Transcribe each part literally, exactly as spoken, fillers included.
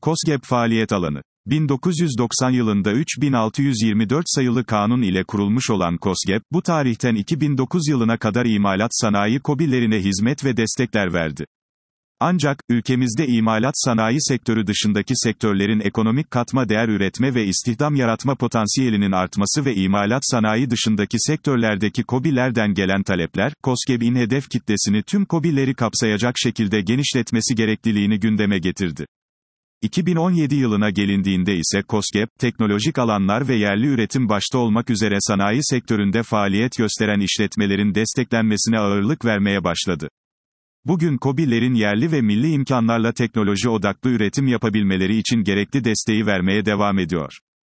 KOSGEB faaliyet alanı. bin dokuz yüz doksan yılında üç bin altı yüz yirmi dört sayılı kanun ile kurulmuş olan KOSGEB, bu tarihten iki bin dokuz yılına kadar imalat sanayi KOBİ'lerine hizmet ve destekler verdi. Ancak, ülkemizde imalat sanayi sektörü dışındaki sektörlerin ekonomik katma değer üretme ve istihdam yaratma potansiyelinin artması ve imalat sanayi dışındaki sektörlerdeki KOBİ'lerden gelen talepler, KOSGEB'in hedef kitlesini tüm KOBİ'leri kapsayacak şekilde genişletmesi gerekliliğini gündeme getirdi. iki bin on yedi yılına gelindiğinde ise KOSGEB, teknolojik alanlar ve yerli üretim başta olmak üzere sanayi sektöründe faaliyet gösteren işletmelerin desteklenmesine ağırlık vermeye başladı. Bugün KOBİ'lerin yerli ve milli imkanlarla teknoloji odaklı üretim yapabilmeleri için gerekli desteği vermeye devam ediyor.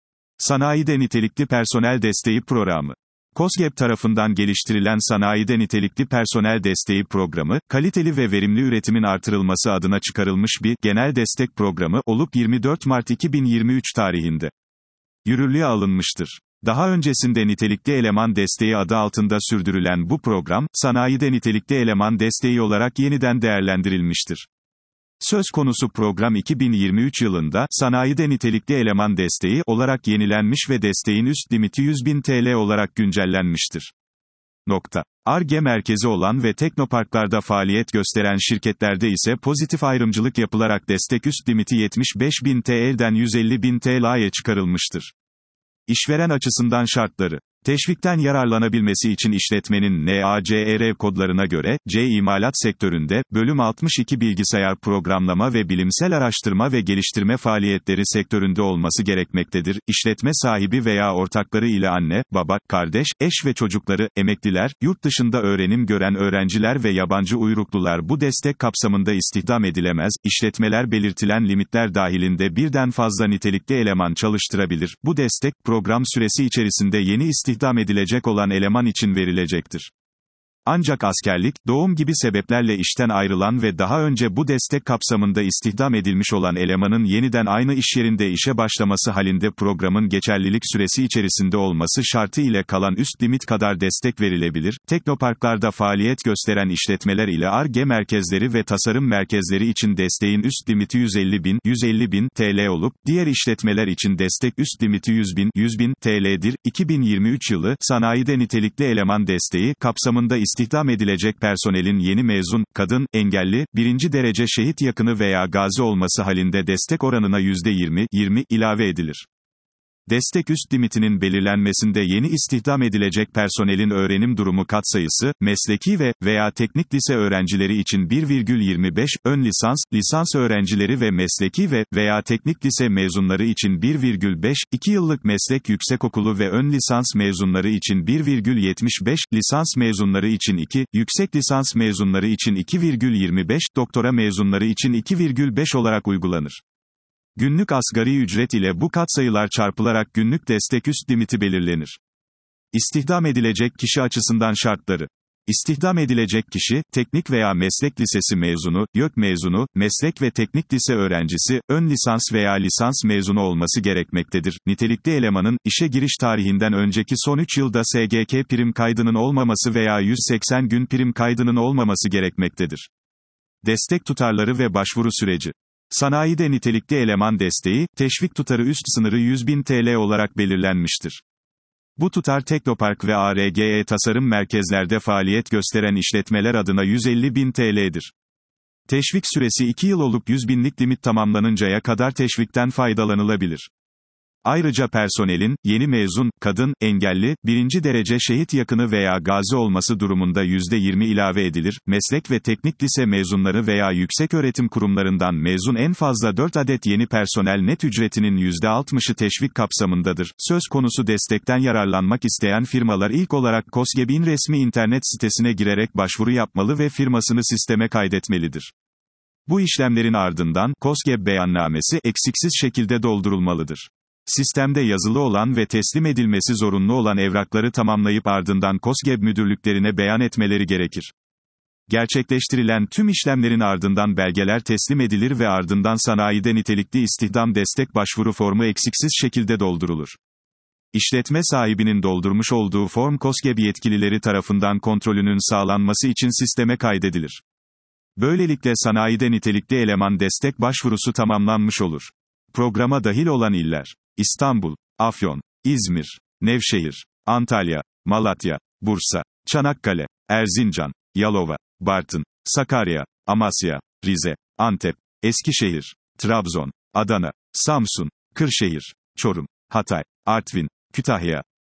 Sanayide Nitelikli Personel Desteği Programı. KOSGEB tarafından geliştirilen Sanayide Nitelikli Personel Desteği Programı, kaliteli ve verimli üretimin artırılması adına çıkarılmış bir genel destek programı olup yirmi dört Mart iki bin yirmi üç tarihinde yürürlüğe alınmıştır. Daha öncesinde nitelikli eleman desteği adı altında sürdürülen bu program, sanayide nitelikli eleman desteği olarak yeniden değerlendirilmiştir. Söz konusu program iki bin yirmi üç yılında, sanayide nitelikli eleman desteği olarak yenilenmiş ve desteğin üst limiti yüz bin TL olarak güncellenmiştir. Nokta. Ar-Ge merkezi olan ve teknoparklarda faaliyet gösteren şirketlerde ise pozitif ayrımcılık yapılarak destek üst limiti yetmiş beş bin TL'den yüz elli bin T L'ye çıkarılmıştır. İşveren açısından şartları. Teşvikten yararlanabilmesi için işletmenin N A C E R kodlarına göre, C imalat sektöründe, bölüm altmış iki bilgisayar programlama ve bilimsel araştırma ve geliştirme faaliyetleri sektöründe olması gerekmektedir. İşletme sahibi veya ortakları ile anne, baba, kardeş, eş ve çocukları, emekliler, yurt dışında öğrenim gören öğrenciler ve yabancı uyruklular bu destek kapsamında istihdam edilemez. İşletmeler belirtilen limitler dahilinde birden fazla nitelikli eleman çalıştırabilir. Bu destek, program süresi içerisinde yeni istihdam istihdam edilecek olan eleman için verilecektir. Ancak askerlik, doğum gibi sebeplerle işten ayrılan ve daha önce bu destek kapsamında istihdam edilmiş olan elemanın yeniden aynı iş yerinde işe başlaması halinde programın geçerlilik süresi içerisinde olması şartı ile kalan üst limit kadar destek verilebilir. Teknoparklarda faaliyet gösteren işletmeler ile Ar-Ge merkezleri ve tasarım merkezleri için desteğin üst limiti yüz elli bin T L olup, diğer işletmeler için destek üst limiti yüz bin T L'dir. iki bin yirmi üç yılı, sanayide nitelikli eleman desteği kapsamında İstihdam edilecek personelin yeni mezun, kadın, engelli, birinci derece şehit yakını veya gazi olması halinde destek oranına yüzde yirmi ilave edilir. Destek üst limitinin belirlenmesinde yeni istihdam edilecek personelin öğrenim durumu katsayısı, mesleki ve veya teknik lise öğrencileri için bir virgül yirmi beş, ön lisans, lisans öğrencileri ve mesleki ve veya teknik lise mezunları için bir virgül beş, iki yıllık meslek yüksekokulu ve ön lisans mezunları için bir virgül yetmiş beş, lisans mezunları için iki, yüksek lisans mezunları için iki virgül yirmi beş, doktora mezunları için iki virgül beş olarak uygulanır. Günlük asgari ücret ile bu katsayılar çarpılarak günlük destek üst limiti belirlenir. İstihdam edilecek kişi açısından şartları. İstihdam edilecek kişi, teknik veya meslek lisesi mezunu, YÖK mezunu, meslek ve teknik lise öğrencisi, ön lisans veya lisans mezunu olması gerekmektedir. Nitelikli elemanın, işe giriş tarihinden önceki son üç yılda S G K prim kaydının olmaması veya yüz seksen gün prim kaydının olmaması gerekmektedir. Destek tutarları ve başvuru süreci. Sanayide nitelikli eleman desteği, teşvik tutarı üst sınırı yüz bin T L olarak belirlenmiştir. Bu tutar Teknopark ve Ar-Ge tasarım merkezlerde faaliyet gösteren işletmeler adına yüz elli bin T L'dir. Teşvik süresi iki yıl olup yüz binlik limit tamamlanıncaya kadar teşvikten faydalanılabilir. Ayrıca personelin, yeni mezun, kadın, engelli, birinci derece şehit yakını veya gazi olması durumunda yüzde yirmi ilave edilir. Meslek ve teknik lise mezunları veya yükseköğretim kurumlarından mezun en fazla dört adet yeni personel net ücretinin yüzde altmışı teşvik kapsamındadır. Söz konusu destekten yararlanmak isteyen firmalar ilk olarak KOSGEB'in resmi internet sitesine girerek başvuru yapmalı ve firmasını sisteme kaydetmelidir. Bu işlemlerin ardından, KOSGEB beyannamesi, eksiksiz şekilde doldurulmalıdır. Sistemde yazılı olan ve teslim edilmesi zorunlu olan evrakları tamamlayıp ardından KOSGEB müdürlüklerine beyan etmeleri gerekir. Gerçekleştirilen tüm işlemlerin ardından belgeler teslim edilir ve ardından sanayide nitelikli istihdam destek başvuru formu eksiksiz şekilde doldurulur. İşletme sahibinin doldurmuş olduğu form KOSGEB yetkilileri tarafından kontrolünün sağlanması için sisteme kaydedilir. Böylelikle sanayide nitelikli eleman destek başvurusu tamamlanmış olur. Programa dahil olan iller: İstanbul, Afyon, İzmir, Nevşehir, Antalya, Malatya, Bursa, Çanakkale, Erzincan, Yalova, Bartın, Sakarya, Amasya, Rize, Antep, Eskişehir, Trabzon, Adana, Samsun, Kırşehir, Çorum, Hatay, Artvin, Kütahya,